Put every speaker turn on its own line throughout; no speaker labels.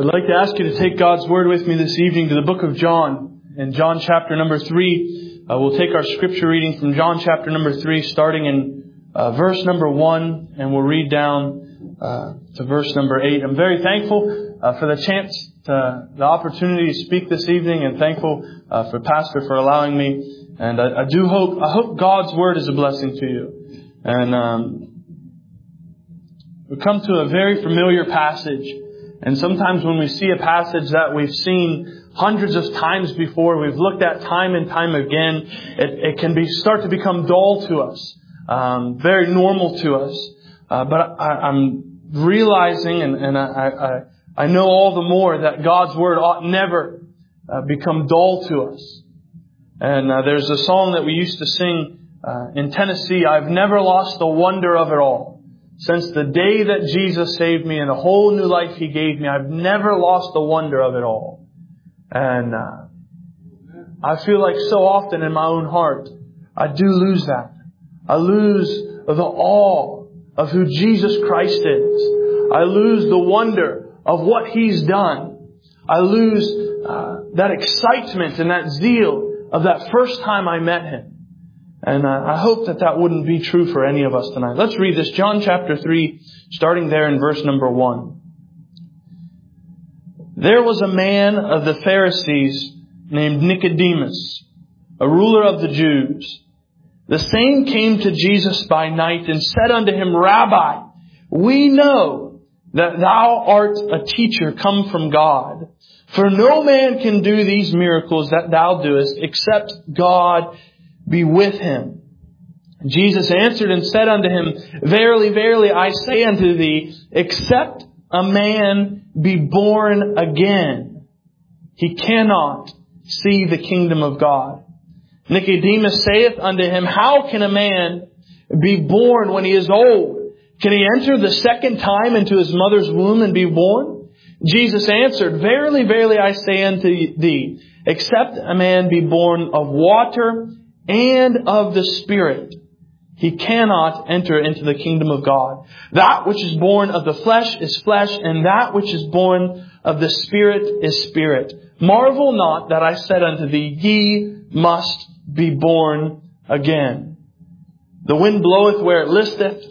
I'd like to ask you to take God's Word with me this evening to the book of John. In John chapter number 3, we'll take our scripture reading from John chapter number 3, starting in verse number 1, and we'll read down to verse number 8. I'm very thankful for the chance, the opportunity to speak this evening, and thankful for Pastor for allowing me. And I hope God's Word is a blessing to you. And we come to a very familiar passage. And sometimes when we see a passage that we've seen hundreds of times before, we've looked at time and time again, it can start to become dull to us, very normal to us. But I'm realizing, and I know all the more that God's Word ought never become dull to us. And there's a song that we used to sing in Tennessee, "I've never lost the wonder of it all. Since the day that Jesus saved me and a whole new life He gave me, I've never lost the wonder of it all." And I feel like so often in my own heart, I do lose that. I lose the awe of who Jesus Christ is. I lose the wonder of what He's done. I lose that excitement and that zeal of that first time I met Him. And I hope that wouldn't be true for any of us tonight. Let's read this. John chapter 3, starting there in verse number 1. "There was a man of the Pharisees named Nicodemus, a ruler of the Jews. The same came to Jesus by night and said unto Him, Rabbi, we know that Thou art a teacher come from God. For no man can do these miracles that Thou doest, except God be with him. Jesus answered and said unto him, Verily, verily, I say unto thee, except a man be born again, he cannot see the kingdom of God. Nicodemus saith unto him, How can a man be born when he is old? Can he enter the second time into his mother's womb and be born? Jesus answered, Verily, verily, I say unto thee, except a man be born of water and of the Spirit, he cannot enter into the kingdom of God. That which is born of the flesh is flesh, and that which is born of the Spirit is spirit. Marvel not that I said unto thee, Ye must be born again. The wind bloweth where it listeth,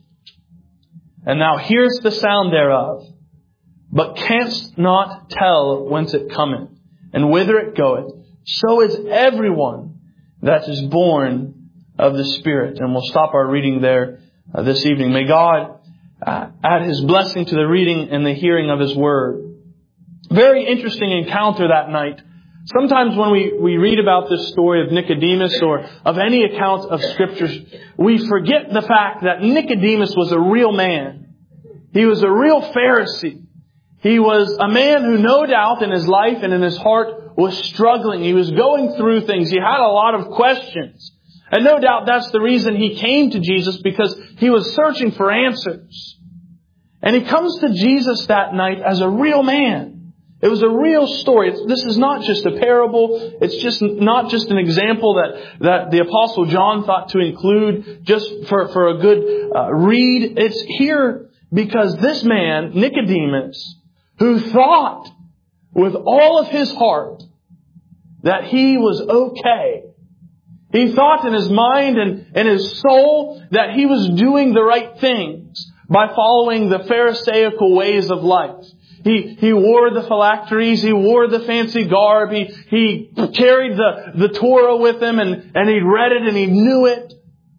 and thou hearest the sound thereof, but canst not tell whence it cometh, and whither it goeth. So is everyone that is born of the Spirit." And we'll stop our reading there this evening. May God add His blessing to the reading and the hearing of His Word. Very interesting encounter that night. Sometimes when we read about this story of Nicodemus or of any account of Scriptures, we forget the fact that Nicodemus was a real man. He was a real Pharisee. He was a man who no doubt in his life and in his heart was struggling. He was going through things. He had a lot of questions. And no doubt that's the reason he came to Jesus, because he was searching for answers. And he comes to Jesus that night as a real man. It was a real story. This is not just a parable. It's just not just an example that the Apostle John thought to include just for a good read. It's here because this man, Nicodemus, who thought with all of his heart that he was okay. He thought in his mind and in his soul that he was doing the right things by following the Pharisaical ways of life. He wore the phylacteries, he wore the fancy garb, he carried the Torah with him and he read it and he knew it.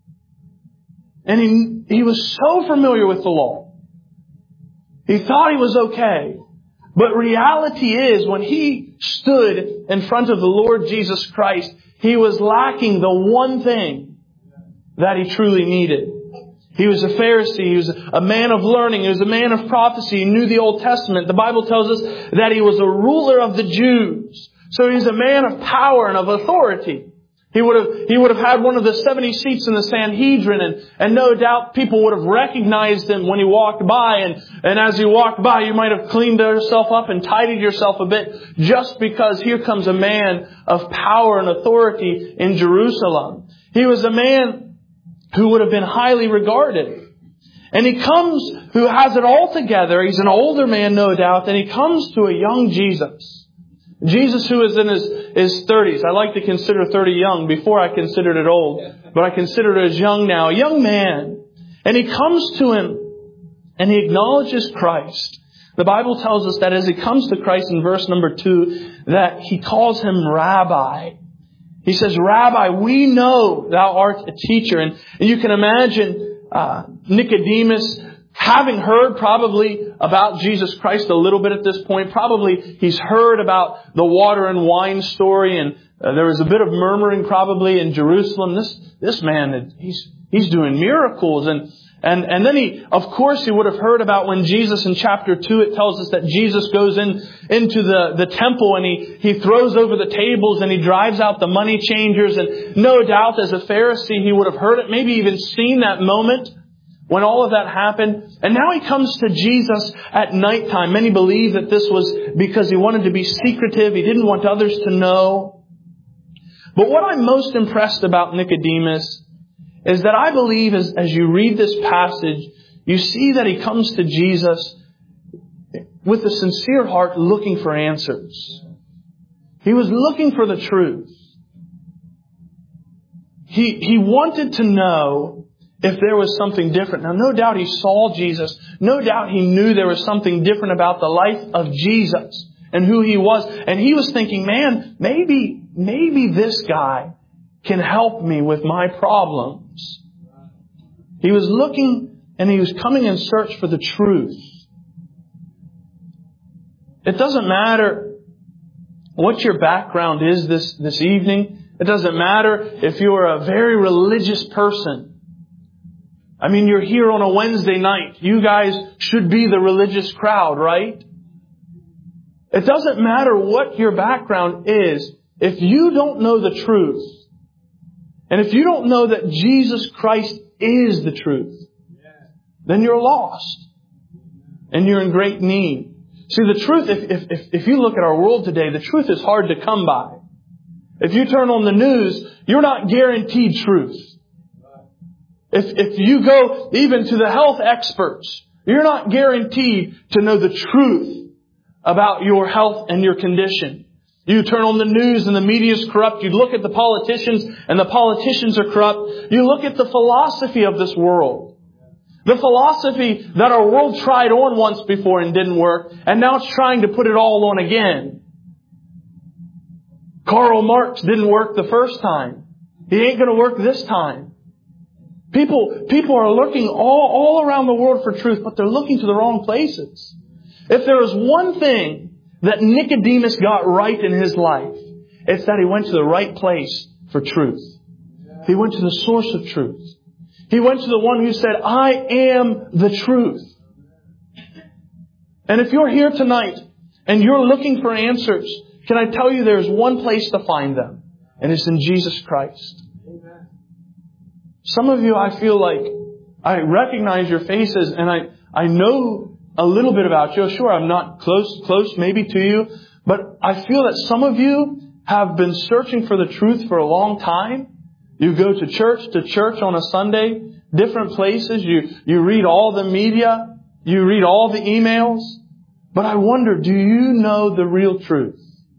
And he was so familiar with the law. He thought he was okay. But reality is, when he stood in front of the Lord Jesus Christ, he was lacking the one thing that he truly needed. He was a Pharisee. He was a man of learning. He was a man of prophecy. He knew the Old Testament. The Bible tells us that he was a ruler of the Jews. So he's a man of power and of authority. He would have had one of the 70 seats in the Sanhedrin, and no doubt people would have recognized him when he walked by, and as he walked by you might have cleaned yourself up and tidied yourself a bit, just because here comes a man of power and authority in Jerusalem. He was a man who would have been highly regarded. And he comes, who has it all together. He's an older man, no doubt. And he comes to a young Jesus. Jesus who is in his 30s. I like to consider 30 young. Before I considered it old. But I consider it as young now. A young man. And he comes to him and he acknowledges Christ. The Bible tells us that as he comes to Christ in verse number 2, that he calls him Rabbi. He says, Rabbi, we know thou art a teacher. And you can imagine Nicodemus having heard probably about Jesus Christ a little bit at this point. Probably he's heard about the water and wine story, and there was a bit of murmuring probably in Jerusalem. This man, he's doing miracles. And then he would have heard about when Jesus in chapter 2, it tells us that Jesus goes into the temple and he throws over the tables and he drives out the money changers. And no doubt as a Pharisee, he would have heard it, maybe even seen that moment when all of that happened. And now he comes to Jesus at nighttime. Many believe that this was because he wanted to be secretive. He didn't want others to know. But what I'm most impressed about Nicodemus is that I believe as you read this passage, you see that he comes to Jesus with a sincere heart looking for answers. He was looking for the truth. He wanted to know if there was something different. Now, no doubt he saw Jesus. No doubt he knew there was something different about the life of Jesus and who he was. And he was thinking, man, maybe this guy can help me with my problems. He was looking and he was coming in search for the truth. It doesn't matter what your background is this evening. It doesn't matter if you're a very religious person. I mean, you're here on a Wednesday night. You guys should be the religious crowd, right? It doesn't matter what your background is. If you don't know the truth, and if you don't know that Jesus Christ is the truth, then you're lost. And you're in great need. See, the truth, if you look at our world today, the truth is hard to come by. If you turn on the news, you're not guaranteed truth. If you go even to the health experts, you're not guaranteed to know the truth about your health and your condition. You turn on the news and the media is corrupt. You look at the politicians and the politicians are corrupt. You look at the philosophy of this world. The philosophy that our world tried on once before and didn't work. And now it's trying to put it all on again. Karl Marx didn't work the first time. He ain't going to work this time. People are looking all around the world for truth, but they're looking to the wrong places. If there was one thing that Nicodemus got right in his life, it's that he went to the right place for truth. He went to the source of truth. He went to the one who said, I am the truth. And if you're here tonight and you're looking for answers, can I tell you there's one place to find them, and it's in Jesus Christ. Some of you, I feel like I recognize your faces and I know a little bit about you. Sure, I'm not close maybe to you, but I feel that some of you have been searching for the truth for a long time. You go to church on a Sunday, different places. You read all the media. You read all the emails. But I wonder, do you know the real truth?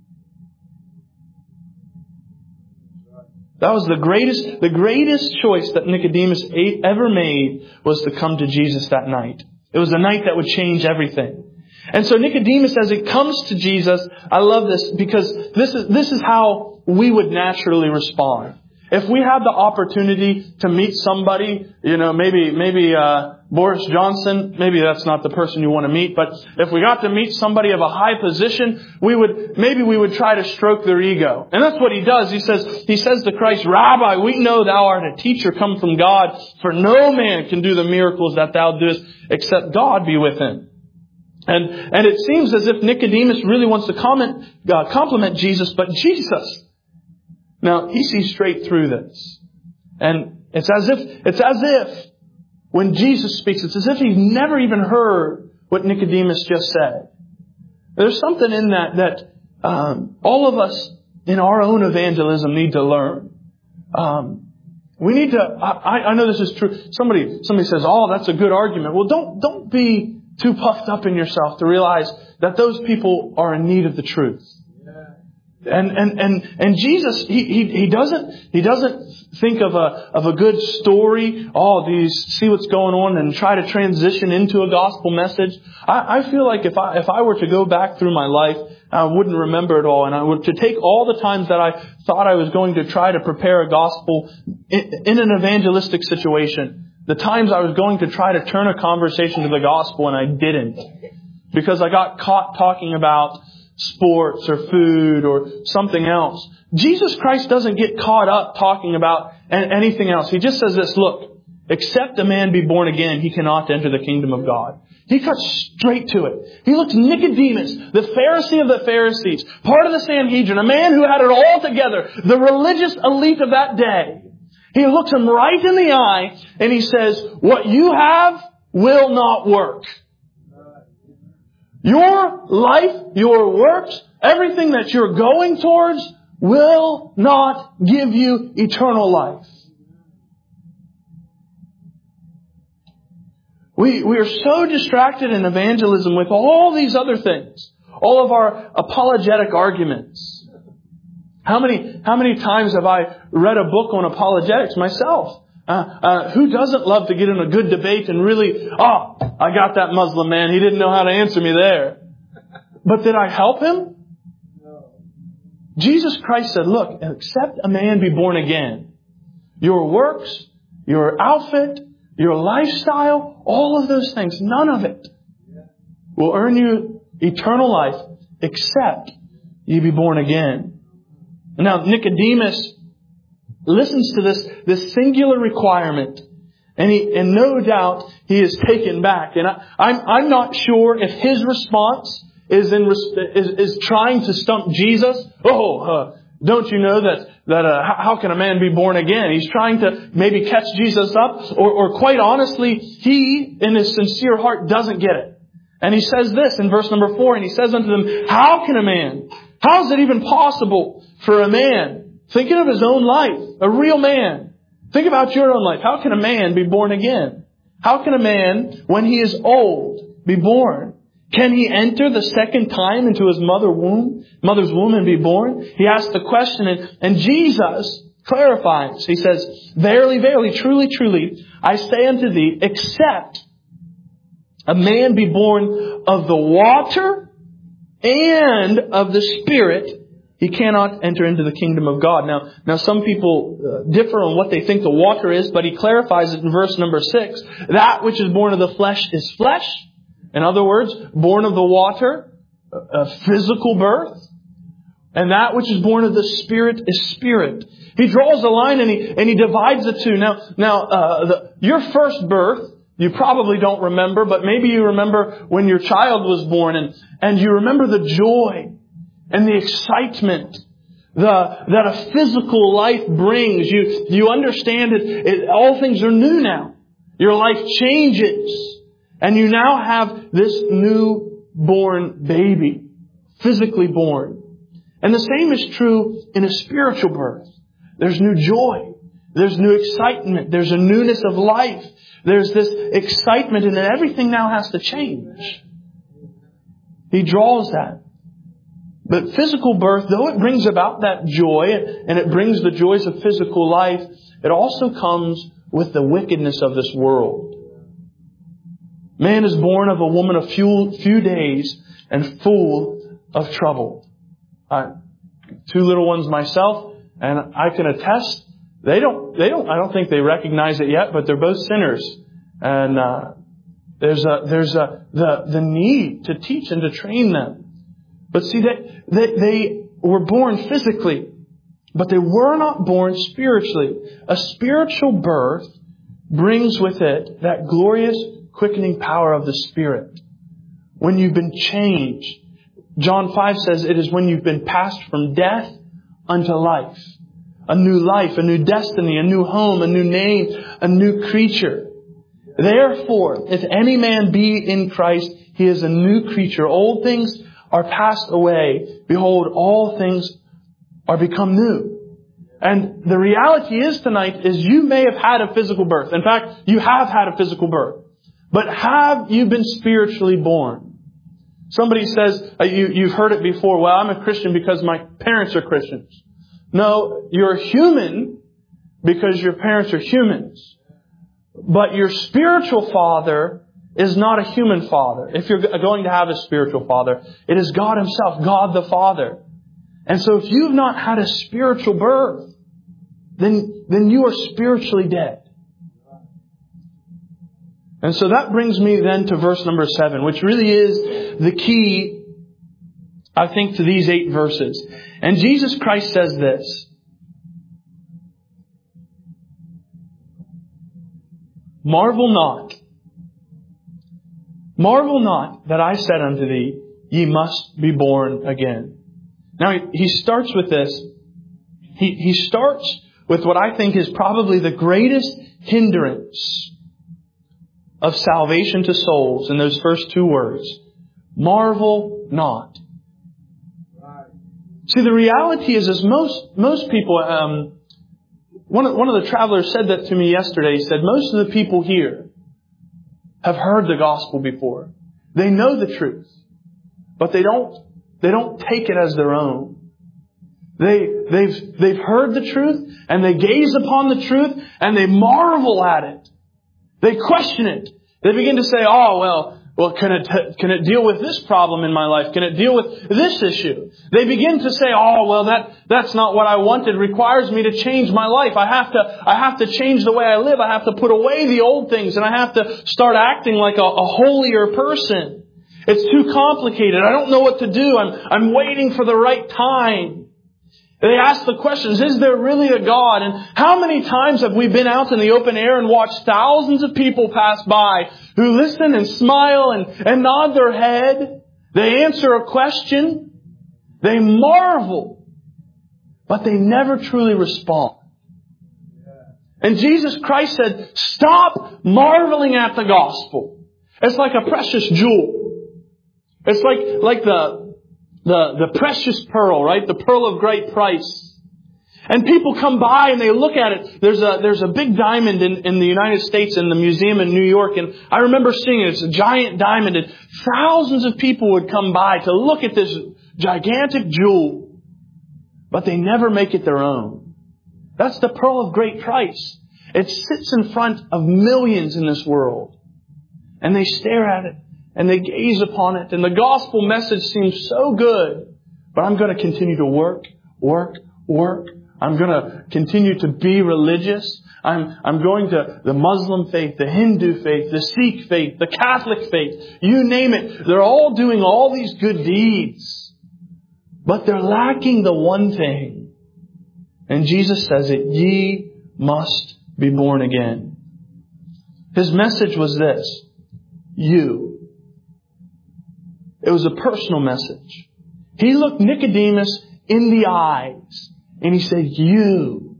That was the greatest choice that Nicodemus ever made, was to come to Jesus that night. It was a night that would change everything. And so Nicodemus, as he comes to Jesus, I love this because this is how we would naturally respond. If we had the opportunity to meet somebody, maybe Boris Johnson, maybe that's not the person you want to meet, but if we got to meet somebody of a high position, we would try to stroke their ego. And that's what he does. He says to Christ, Rabbi, we know thou art a teacher come from God, for no man can do the miracles that thou doest except God be with him. And it seems as if Nicodemus really wants to compliment Jesus, but Jesus, now he sees straight through this. And it's as if when Jesus speaks, it's as if he's never even heard what Nicodemus just said. There's something in that all of us in our own evangelism need to learn. We need to, I know this is true. Somebody says, oh, that's a good argument. Well, don't be too puffed up in yourself to realize that those people are in need of the truth. And Jesus, he doesn't think of a good story. Oh, see what's going on and try to transition into a gospel message. I feel like if I were to go back through my life, I wouldn't remember it all. And I would to take all the times that I thought I was going to try to prepare a gospel in an evangelistic situation. The times I was going to try to turn a conversation to the gospel and I didn't. Because I got caught talking about sports or food or something else. Jesus Christ doesn't get caught up talking about anything else. He just says this, look, except a man be born again, he cannot enter the kingdom of God. He cuts straight to it. He looks Nicodemus, the Pharisee of the Pharisees, part of the Sanhedrin, a man who had it all together, the religious elite of that day. He looks him right in the eye and he says, what you have will not work. Your life, your works, everything that you're going towards will not give you eternal life. We are so distracted in evangelism with all these other things. All of our apologetic arguments. How many times have I read a book on apologetics myself? Who doesn't love to get in a good debate and really, I got that Muslim man. He didn't know how to answer me there. But did I help him? No. Jesus Christ said, look, except a man be born again, your works, your outfit, your lifestyle, all of those things, none of it will earn you eternal life except you be born again. Now, Nicodemus listens to this singular requirement, and no doubt he is taken back. And I'm not sure if his response is trying to stump Jesus. Don't you know that how can a man be born again? He's trying to maybe catch Jesus up, or quite honestly, he in his sincere heart doesn't get it. And he says this in verse number 4, and he says unto them, how is it even possible for a man, thinking of his own life, a real man, think about your own life. How can a man be born again? How can a man, when he is old, be born? Can he enter the second time into his mother's womb and be born? He asks the question, and Jesus clarifies. He says, verily, verily, truly, truly, I say unto thee, except a man be born of the water and of the Spirit, he cannot enter into the kingdom of God. Now some people differ on what they think the water is, but he clarifies it in verse number 6. That which is born of the flesh is flesh. In other words, born of the water, a physical birth. And that which is born of the Spirit is spirit. He draws a line and he divides the two. Now, your first birth, you probably don't remember, but maybe you remember when your child was born and you remember the joy and the excitement that a physical life brings. You understand it. All things are new now. Your life changes. And you now have this newborn baby, physically born. And the same is true in a spiritual birth. There's new joy. There's new excitement. There's a newness of life. There's this excitement, and then everything now has to change. He draws that. But physical birth, though it brings about that joy, and it brings the joys of physical life, it also comes with the wickedness of this world. Man is born of a woman of few days and full of trouble. Two little ones myself, and I can attest, I don't think they recognize it yet, but they're both sinners. And there's the need to teach and to train them. But see, they were born physically, but they were not born spiritually. A spiritual birth brings with it that glorious quickening power of the Spirit. When you've been changed. John 5 says it is when you've been passed from death unto life. A new destiny, a new home, a new name, a new creature. Therefore, if any man be in Christ, he is a new creature. Old things are passed away. Behold, all things are become new. And the reality is tonight is you may have had a physical birth. In fact, you have had a physical birth. But have you been spiritually born? Somebody says, you've heard it before, well, I'm a Christian because my parents are Christians. No, you're human because your parents are humans. But your spiritual father is not a human father. If you're going to have a spiritual father, it is God Himself, God the Father. And so if you've not had a spiritual birth, then you are spiritually dead. And so that brings me then to verse number 7, which really is the key, I think, to these 8 verses. And Jesus Christ says this: Marvel not that I said unto thee, ye must be born again. Now he starts with this. He starts with what I think is probably the greatest hindrance of salvation to souls in those first 2 words. Marvel not. See, the reality is most people, one of the travelers said that to me yesterday. He said, most of the people here have heard the gospel before. They know the truth, but they don't take it as their own. They've heard the truth, and they gaze upon the truth, and they marvel at it. They question it. They begin to say, well, can it deal with this problem in my life? Can it deal with this issue? They begin to say, that's not what I want. It requires me to change my life. I have to change the way I live. I have to put away the old things, and I have to start acting like a holier person. It's too complicated. I don't know what to do. I'm waiting for the right time. They ask the questions, is there really a God? And how many times have we been out in the open air and watched thousands of people pass by who listen and smile and nod their head? They answer a question. They marvel. But they never truly respond. And Jesus Christ said, stop marveling at the gospel. It's like a precious jewel. It's like the precious pearl, right? The pearl of great price. And people come by and they look at it. There's a big diamond in the United States in the museum in New York. And I remember seeing it. It's a giant diamond. And thousands of people would come by to look at this gigantic jewel. But they never make it their own. That's the pearl of great price. It sits in front of millions in this world. And they stare at it. And they gaze upon it. And the gospel message seems so good. But I'm going to continue to work. I'm going to continue to be religious. I'm going to the Muslim faith, the Hindu faith, the Sikh faith, the Catholic faith. You name it. They're all doing all these good deeds. But they're lacking the one thing. And Jesus says it, ye must be born again. His message was this: you. It was a personal message. He looked Nicodemus in the eyes and he said, you.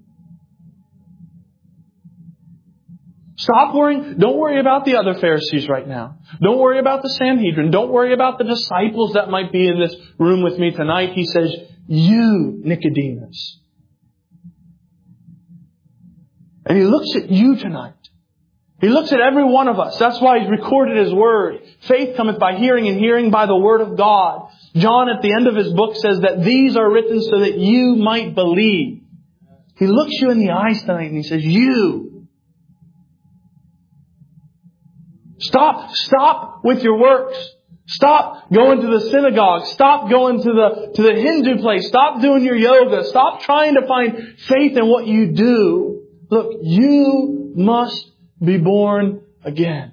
Stop worrying. Don't worry about the other Pharisees right now. Don't worry about the Sanhedrin. Don't worry about the disciples that might be in this room with me tonight. He says, you, Nicodemus. And He looks at you tonight. He looks at every one of us. That's why He's recorded His Word. Faith cometh by hearing, and hearing by the Word of God. John at the end of his book says that these are written so that you might believe. He looks you in the eyes tonight and He says, you. Stop with your works. Stop going to the synagogue. Stop going to the Hindu place. Stop doing your yoga. Stop trying to find faith in what you do. Look, you must be born again.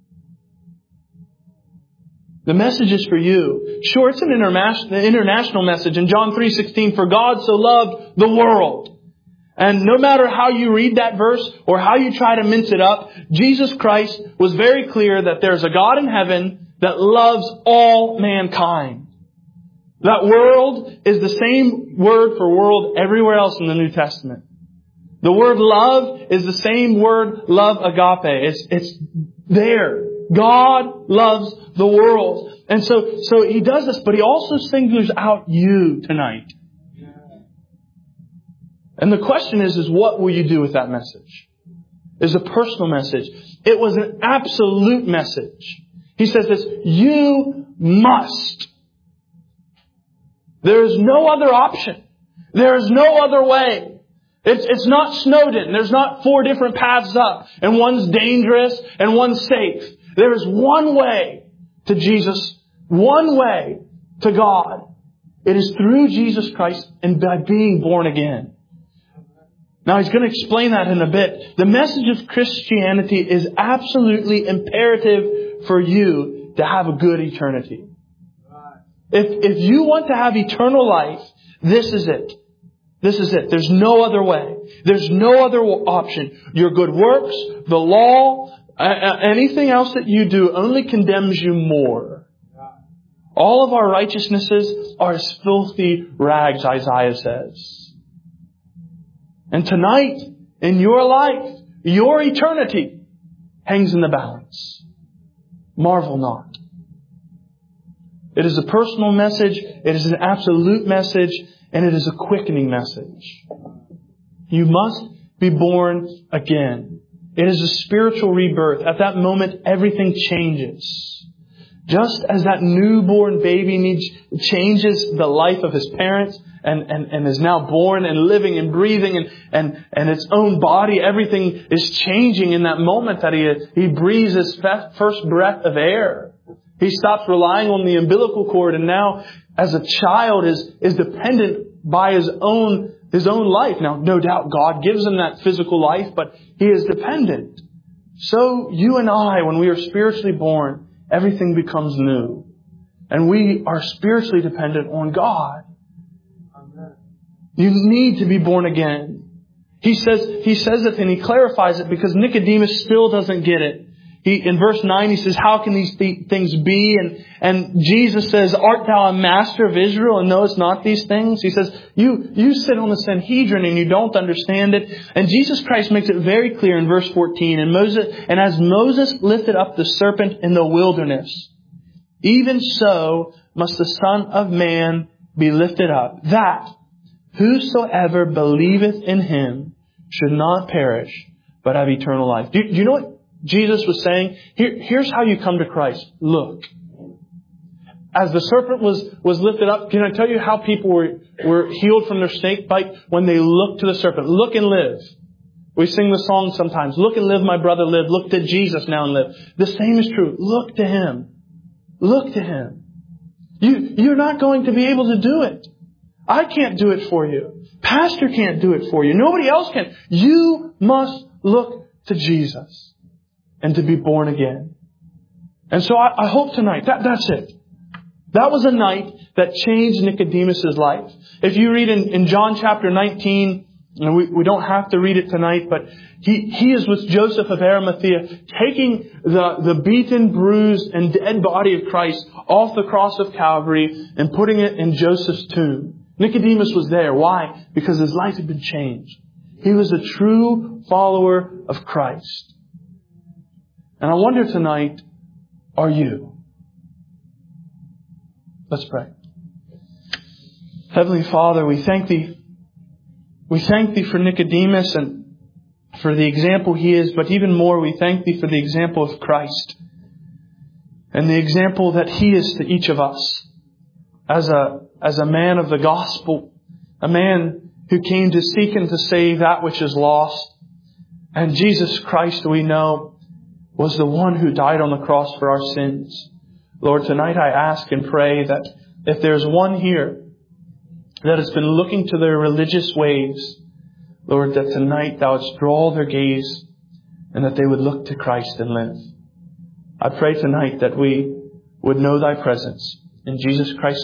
The message is for you. Sure, it's an international message. In John 3:16, for God so loved the world. And no matter how you read that verse or how you try to mince it up, Jesus Christ was very clear that there's a God in heaven that loves all mankind. That world is the same word for world everywhere else in the New Testament. The word love is the same word, love agape. It's there. God loves the world. And so He does this, but He also singles out you tonight. And the question is what will you do with that message? It's a personal message. It was an absolute message. He says this, you must. There is no other option. There is no other way. It's not Snowden. There's not 4 different paths up, and one's dangerous and one's safe. There is one way to Jesus, one way to God. It is through Jesus Christ and by being born again. Now he's going to explain that in a bit. The message of Christianity is absolutely imperative for you to have a good eternity. If you want to have eternal life, this is it. This is it. There's no other way. There's no other option. Your good works, the law, anything else that you do only condemns you more. All of our righteousnesses are as filthy rags, Isaiah says. And tonight, in your life, your eternity hangs in the balance. Marvel not. It is a personal message. It is an absolute message. And it is a quickening message. You must be born again. It is a spiritual rebirth. At that moment, everything changes. Just as that newborn baby changes the life of his parents and is now born and living and breathing and its own body, everything is changing in that moment that he breathes his first breath of air. He stops relying on the umbilical cord and now as a child is dependent by his own life. Now, no doubt God gives him that physical life, but he is dependent. So you and I, when we are spiritually born, everything becomes new. And we are spiritually dependent on God. Amen. You need to be born again. He says it and he clarifies it because Nicodemus still doesn't get it. In verse 9, he says, how can these things be? And Jesus says, art thou a master of Israel and knowest not these things? He says, you sit on the Sanhedrin and you don't understand it. And Jesus Christ makes it very clear in verse 14. And as Moses lifted up the serpent in the wilderness, even so must the Son of Man be lifted up, that whosoever believeth in him should not perish, but have eternal life. Do you know what Jesus was saying? Here's how you come to Christ. Look. As the serpent was lifted up, can I tell you how people were healed from their snake bite? When they looked to the serpent. Look and live. We sing the song sometimes. Look and live, my brother, live. Look to Jesus now and live. The same is true. Look to Him. Look to Him. You're not going to be able to do it. I can't do it for you. Pastor can't do it for you. Nobody else can. You must look to Jesus and to be born again. And so I hope tonight, that's it. That was a night that changed Nicodemus' life. If you read in John chapter 19, and we don't have to read it tonight, but he is with Joseph of Arimathea, taking the beaten, bruised, and dead body of Christ off the cross of Calvary and putting it in Joseph's tomb. Nicodemus was there. Why? Because his life had been changed. He was a true follower of Christ. And I wonder tonight, are you? Let's pray. Heavenly Father, we thank Thee. We thank Thee for Nicodemus and for the example he is, but even more, we thank Thee for the example of Christ and the example that He is to each of us as a man of the gospel, a man who came to seek and to save that which is lost. And Jesus Christ, we know, was the one who died on the cross for our sins. Lord, tonight I ask and pray that if there's one here that has been looking to their religious ways, Lord, that tonight Thou wouldst draw their gaze and that they would look to Christ and live. I pray tonight that we would know Thy presence. In Jesus Christ.